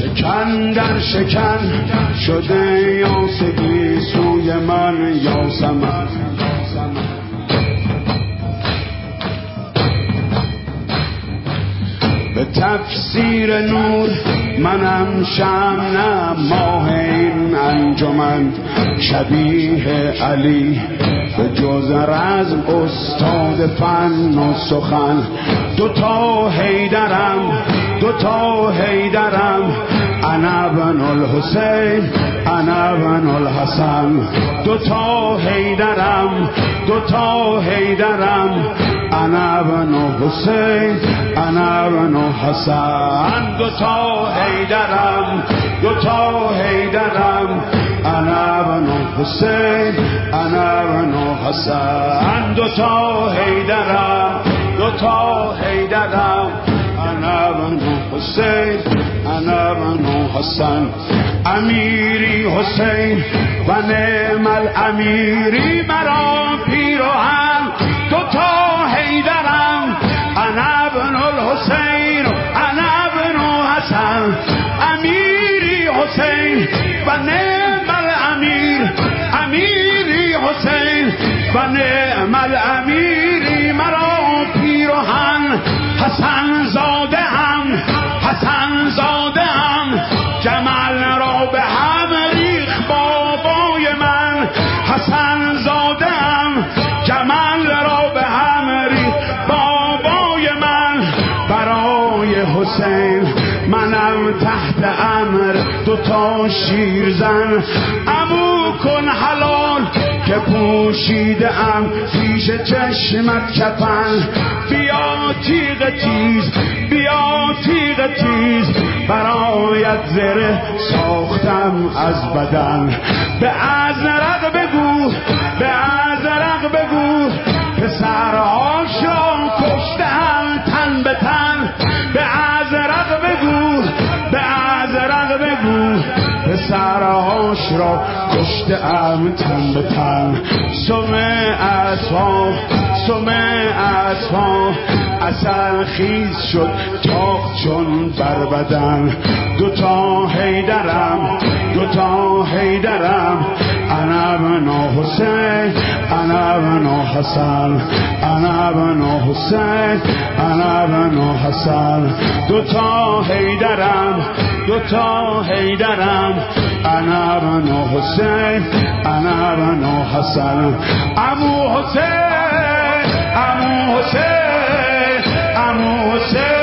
شکن در شکن شده یاسگی سوی من یاسمن. به تفسیر نور منم شمع ماه این انجمن، شبیه علی به جز رزم استاد فن و سخن. دوتا حیدرم انا بن الحسین انا بن الحسن. دوتا حیدرم انا بن حسین انا بن حسن. دوتا حیدرم انا بن حسین انا بن حسن. دوتا حیدرم انا بن حسین انا بن حسن. امیری حسین و نعم الامیری مرا پیروهن. دوتا حیدرم انا بن الحسین انا بن حسن. امیری حسین و نعم الامیر، امیری حسین و نعم الامیری مرا پیروهن. حسن زاده هم جمل را به هم ریخ بابای من. حسن زاده هم جمل را به هم ریخ بابای من. برای حسین منم تحت امر دوتا شیرزن. عمو کن حلال که پوشیده ام پیش چشمت کفن. بیا تیغ تیز برایت زره ساختم از بدن. به ازرق بگو پسرهاش را کشتم تن به تن. به ازرق بگو پسرهاش را کشتم تن به تن. سمع اطفا اثر خیز شد تاق چون بر بدن. دوتا حیدرم انا بن حسین انا بن حسن. انا بن حسین انا بن حسن. دوتا حیدرم انا بن حسین انا بن حسن. عمو حسین